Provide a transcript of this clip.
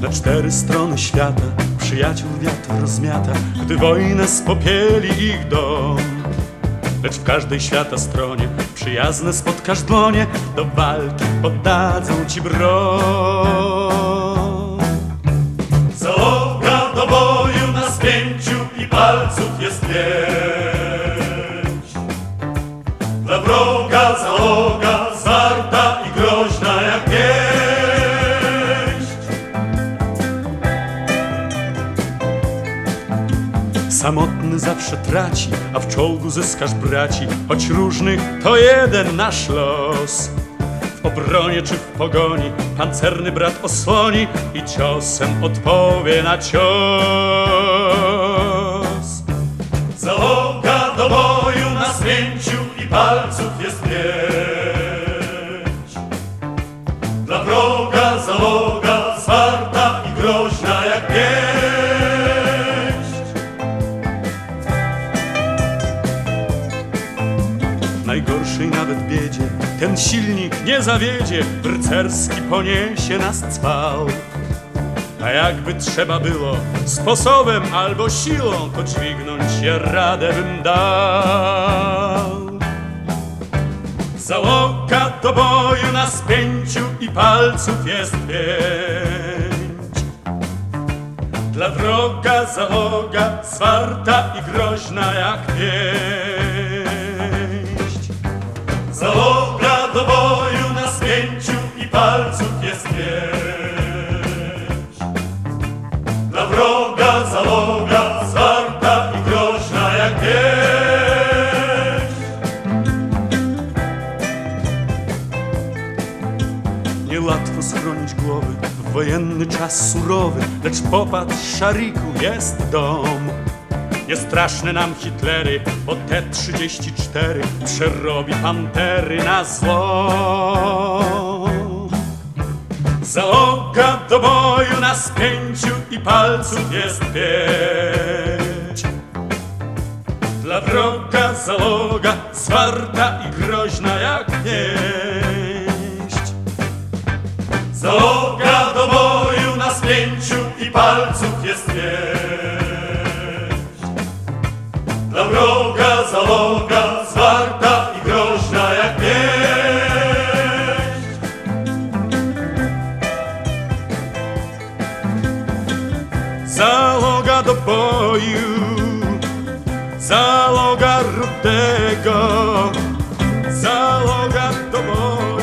Na 4 strony świata przyjaciół wiatr rozmiata, gdy wojnę spopieli ich dom. Lecz w każdej świata stronie przyjazne spotkasz dłonie, do walki poddadzą ci broń. Załoga do boju na spięciu i palców jest pięć. Dla wroga załoga zwarta i groźna jak pięść. Samotny zawsze traci, a w czołgu zyskasz braci, choć różnych to jeden nasz los. W obronie czy w pogoni pancerny brat osłoni i ciosem odpowie na cios. Załoga do boju na spięciu i palców jest pięć. Dla wroga załoga zwarta i groźna jak pięść. W najgorszej nawet biedzie ten silnik nie zawiedzie, rycerski poniesie nas cwał. A jakby trzeba było sposobem albo siłą, to dźwignąć się radę bym dał. Załoga do boju na spięciu i palców jest pięć. Dla wroga załoga zwarta i groźna jak pięść. Załoga do boju na spięciu i palców jest pięć. Dla wroga załoga zwarta i groźna jak pięść. Niełatwo schronić głowy w wojenny czas surowy, lecz popatrz, szariku, jest dom. Nie straszne nam Hitlery, bo T-34 przerobi pantery na zło. Załoga do boju na spięciu i palców jest pięć. Dla wroga załoga zwarta i groźna jak pięść. Załoga do boju na spięciu i palców jest pięć. Dla wroga załoga zwarta i groźna jak pięść. Załoga do boju, załoga rudego, załoga do boju.